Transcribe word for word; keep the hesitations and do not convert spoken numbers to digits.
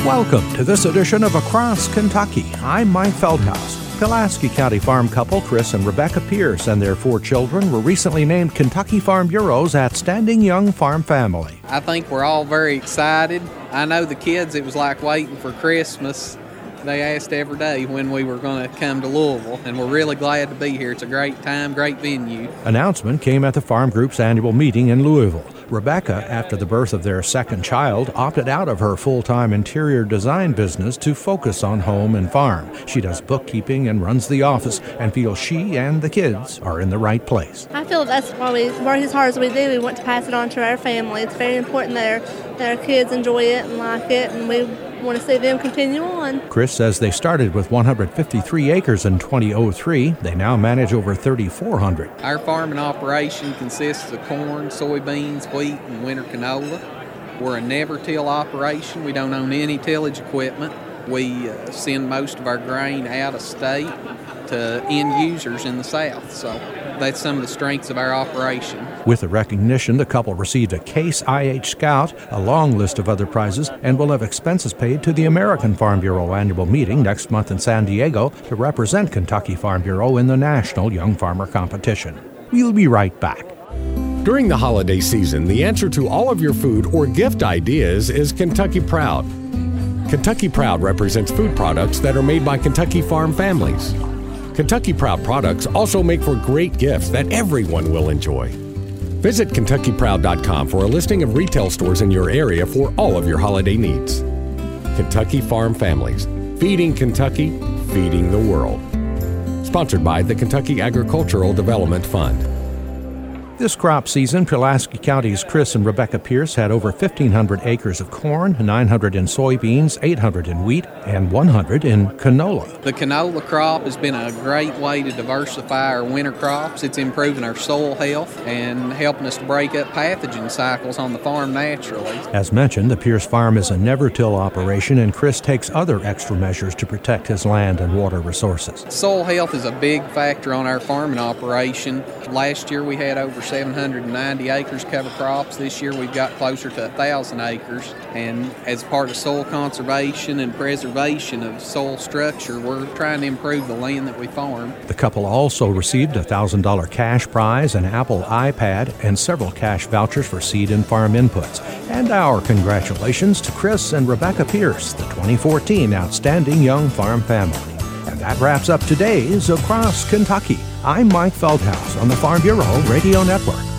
Welcome to this edition of Across Kentucky. I'm Mike Feldhaus. Pulaski County farm couple Chris and Rebecca Pierce and their four children were recently named Kentucky Farm Bureau's Outstanding Young Farm Family. I think we're all very excited. I know the kids, it was like waiting for Christmas. They asked every day when we were going to come to Louisville, and we're really glad to be here. It's a great time, great venue. Announcement came at the farm group's annual meeting in Louisville. Rebecca, after the birth of their second child, opted out of her full-time interior design business to focus on home and farm. She does bookkeeping and runs the office and feels she and the kids are in the right place. I feel that's why we work as hard as we do. We want to pass it on to our family. It's very important that our, that our kids enjoy it and like it, and we want to see them continue on. Chris says they started with one hundred fifty-three acres in two thousand three. They now manage over three thousand four hundred. Our farming operation consists of corn, soybeans, wheat, and winter canola. We're a never-till operation. We don't own any tillage equipment. We uh, send most of our grain out of state to end users in the South. So that's some of the strengths of our operation. With the recognition, the couple received a Case I H Scout, a long list of other prizes, and will have expenses paid to the American Farm Bureau annual meeting next month in San Diego to represent Kentucky Farm Bureau in the National Young Farmer Competition. We'll be right back. During the holiday season, the answer to all of your food or gift ideas is Kentucky Proud. Kentucky Proud represents food products that are made by Kentucky farm families. Kentucky Proud products also make for great gifts that everyone will enjoy. Visit Kentucky Proud dot com for a listing of retail stores in your area for all of your holiday needs. Kentucky Farm Families, feeding Kentucky, feeding the world. Sponsored by the Kentucky Agricultural Development Fund. This crop season, Pulaski County's Chris and Rebecca Pierce had over fifteen hundred acres of corn, nine hundred in soybeans, eight hundred in wheat, and one hundred in canola. The canola crop has been a great way to diversify our winter crops. It's improving our soil health and helping us to break up pathogen cycles on the farm naturally. As mentioned, the Pierce farm is a never-till operation, and Chris takes other extra measures to protect his land and water resources. Soil health is a big factor on our farming operation. Last year we had over seven hundred ninety acres cover crops. This year we've got closer to one thousand acres. And as part of soil conservation and preservation of soil structure, we're trying to improve the land that we farm. The couple also received a one thousand dollars cash prize, an Apple iPad, and several cash vouchers for seed and farm inputs. And our congratulations to Chris and Rebecca Pierce, the twenty fourteen Outstanding Young Farm Family. And that wraps up today's Across Kentucky. I'm Mike Feldhaus on the Farm Bureau Radio Network.